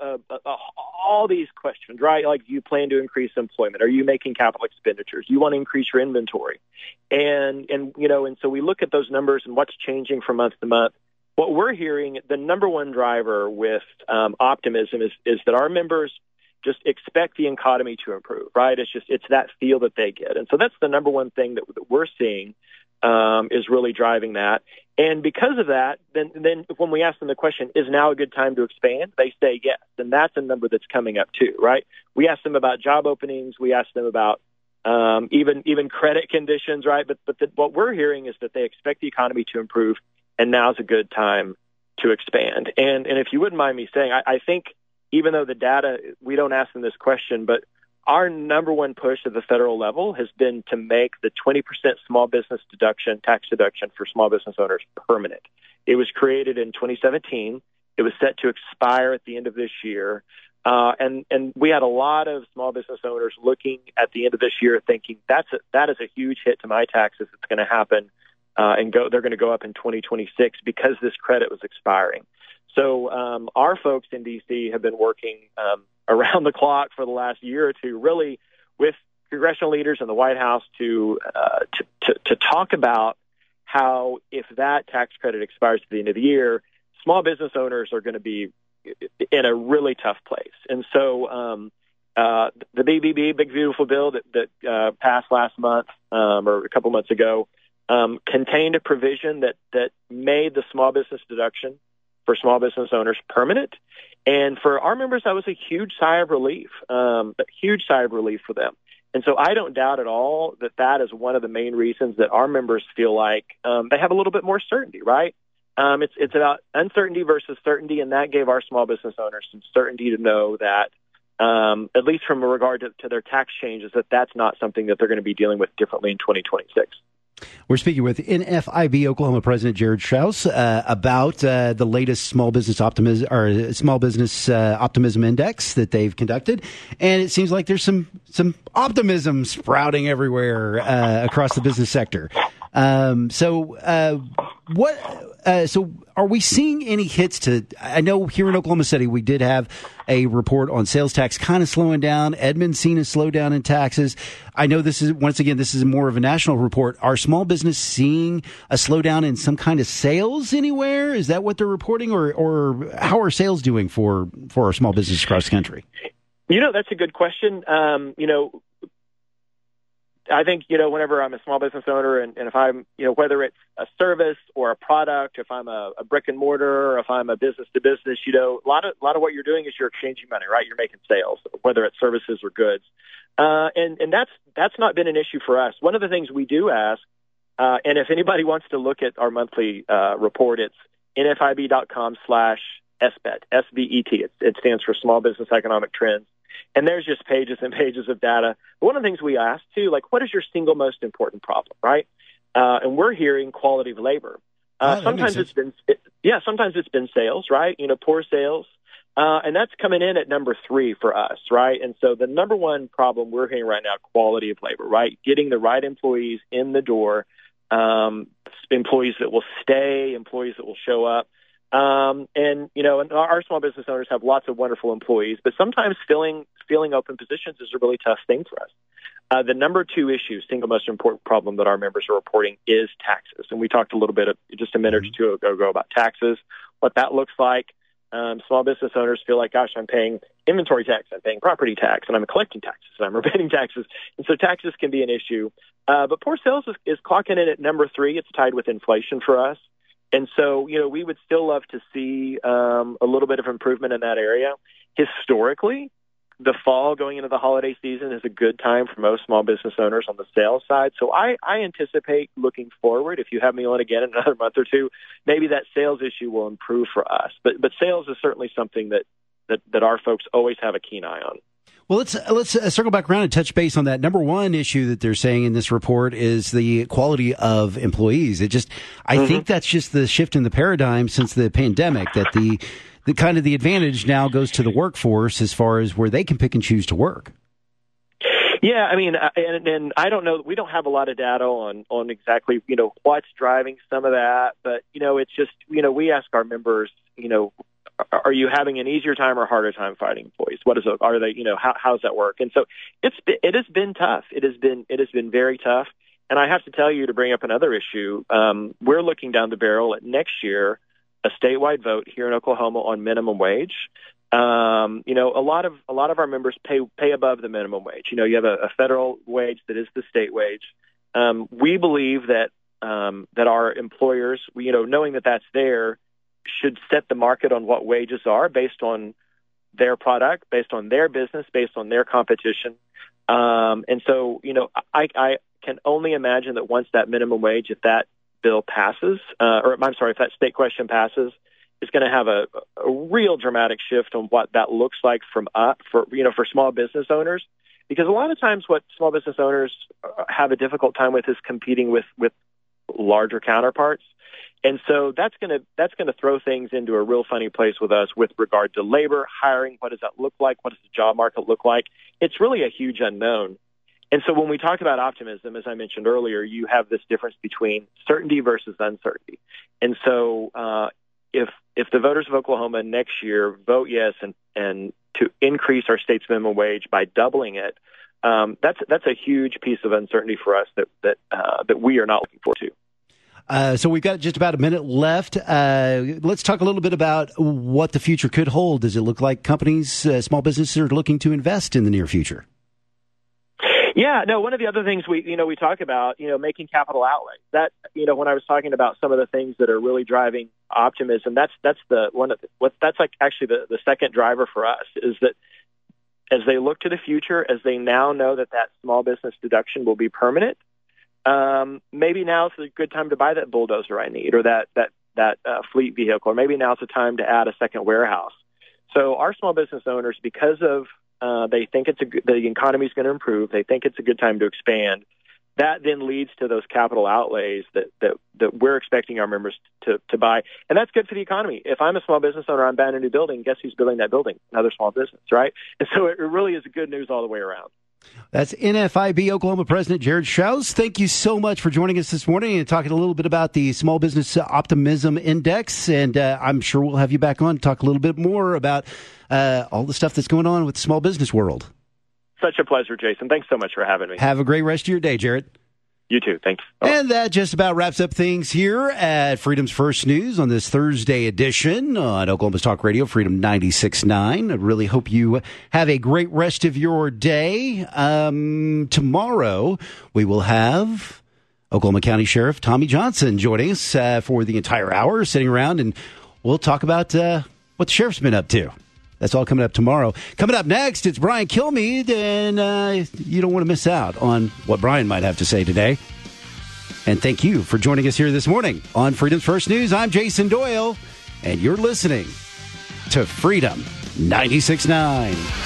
all these questions, right? Like, do you plan to increase employment? Are you making capital expenditures? Do you want to increase your inventory? And so we look at those numbers and what's changing from month to month. What we're hearing, the number one driver with optimism is that our members just expect the economy to improve, right? It's that feel that they get. And so that's the number one thing that we're seeing is really driving that. And because of that, then when we ask them the question, is now a good time to expand? They say yes. And that's a number that's coming up too, right? We ask them about job openings. We ask them about even credit conditions, right? But what we're hearing is that they expect the economy to improve, and now's a good time to expand. And if you wouldn't mind me saying, I think even though the data, we don't ask them this question, but our number one push at the federal level has been to make the 20% small business tax deduction for small business owners permanent. It was created in 2017. It was set to expire at the end of this year. And we had a lot of small business owners looking at the end of this year thinking that is a huge hit to my taxes that's going to happen. They're going to go up in 2026 because this credit was expiring. So our folks in D.C. have been working around the clock for the last year or two, really with congressional leaders in the White House to talk about how if that tax credit expires at the end of the year, small business owners are going to be in a really tough place. And so the BBB, Big Beautiful Bill that passed last month or a couple months ago, contained a provision that made the small business deduction for small business owners permanent. And for our members, that was a huge sigh of relief, for them. And so I don't doubt at all that is one of the main reasons that our members feel like they have a little bit more certainty, right? It's about uncertainty versus certainty, and that gave our small business owners some certainty to know that, at least from regard to their tax changes, that's not something that they're going to be dealing with differently in 2026. We're speaking with NFIB Oklahoma President Jared Strauss about the latest small business optimism index that they've conducted, and it seems like there's some optimism sprouting everywhere across the business sector. So are we seeing any hits to? I know here in Oklahoma City we did have a report on sales tax kind of slowing down. Edmond's seen a slowdown in taxes. I know this is more of a national report. Are small business seeing a slowdown in some kind of sales anywhere? Is that what they're reporting, or how are sales doing for our small business across the country? That's a good question. I think, whenever I'm a small business owner and if I'm, whether it's a service or a product, if I'm a brick and mortar, or if I'm a business to business, a lot of what you're doing is you're exchanging money, right? You're making sales, whether it's services or goods. And that's not been an issue for us. One of the things we do ask, and if anybody wants to look at our monthly report, it's nfib.com/SBET, SBET. It stands for Small Business Economic Trends. And there's just pages and pages of data. But one of the things we ask, too, what is your single most important problem, right? And we're hearing quality of labor. Sometimes it's been sales, right? Poor sales. And that's coming in at number 3 for us, right? And so the number one problem we're hearing right now, quality of labor, right? Getting the right employees in the door, employees that will stay, employees that will show up. And our small business owners have lots of wonderful employees, but sometimes filling open positions is a really tough thing for us. The number 2 issue, single most important problem that our members are reporting is taxes. And we talked a little bit just a minute or two ago about taxes, what that looks like. Small business owners feel like, gosh, I'm paying inventory tax, I'm paying property tax, and I'm collecting taxes, and I'm remitting taxes. And so taxes can be an issue. But poor sales is clocking in at number 3. It's tied with inflation for us. And so, we would still love to see a little bit of improvement in that area. Historically, the fall going into the holiday season is a good time for most small business owners on the sales side. So I anticipate looking forward, if you have me on again in another month or two, maybe that sales issue will improve for us. But sales is certainly something that our folks always have a keen eye on. Well, let's circle back around and touch base on that. Number one issue that they're saying in this report is the quality of employees. I think that's just the shift in the paradigm since the pandemic, that the kind of the advantage now goes to the workforce as far as where they can pick and choose to work. Yeah, I mean, and I don't know, we don't have a lot of data on exactly, what's driving some of that, but, it's just, we ask our members, are you having an easier time or harder time finding employees? Are they, how's that work? And so it has been tough. It has been very tough. And I have to tell you, to bring up another issue, we're looking down the barrel at next year, a statewide vote here in Oklahoma on minimum wage. A lot of our members pay above the minimum wage. You have a federal wage that is the state wage. We believe that our employers, knowing that that's there, should set the market on what wages are based on their product, based on their business, based on their competition. And so, I can only imagine that once that minimum wage, if that bill passes, if that state question passes, it's going to have a real dramatic shift on what that looks like for small business owners. Because a lot of times what small business owners have a difficult time with is competing with larger counterparts. And so that's going to throw things into a real funny place with us with regard to labor, hiring. What does that look like? What does the job market look like? It's really a huge unknown. And so when we talk about optimism, as I mentioned earlier, you have this difference between certainty versus uncertainty. And so if the voters of Oklahoma next year vote yes and to increase our state's minimum wage by doubling it, that's a huge piece of uncertainty for us that we are not looking forward to. So we've got just about a minute left. Let's talk a little bit about what the future could hold. Does it look like companies, small businesses are looking to invest in the near future? Yeah, no, one of the other things we talk about, making capital outlays. That, when I was talking about some of the things that are really driving optimism, that's the second driver for us, is that as they look to the future, as they now know that small business deduction will be permanent, maybe now's a good time to buy that bulldozer I need, or that fleet vehicle, or maybe now's the time to add a second warehouse. So our small business owners, because of they think the economy is going to improve, they think it's a good time to expand. That then leads to those capital outlays that we're expecting our members to buy, and that's good for the economy. If I'm a small business owner, I'm buying a new building. Guess who's building that building? Another small business, right? And so it really is good news all the way around. That's NFIB Oklahoma President Jared Strauss. Thank you so much for joining us this morning and talking a little bit about the Small Business Optimism Index. And I'm sure we'll have you back on to talk a little bit more about all the stuff that's going on with the small business world. Such a pleasure, Jason. Thanks so much for having me. Have a great rest of your day, Jared. You too. Thanks. And that just about wraps up things here at Freedom's First News on this Thursday edition on Oklahoma's Talk Radio, Freedom 96.9. I really hope you have a great rest of your day. Tomorrow, we will have Oklahoma County Sheriff Tommy Johnson joining us for the entire hour, sitting around, and we'll talk about what the sheriff's been up to. That's all coming up tomorrow. Coming up next, it's Brian Kilmeade, and you don't want to miss out on what Brian might have to say today. And thank you for joining us here this morning on Freedom's First News. I'm Jason Doyle, and you're listening to Freedom 96.9.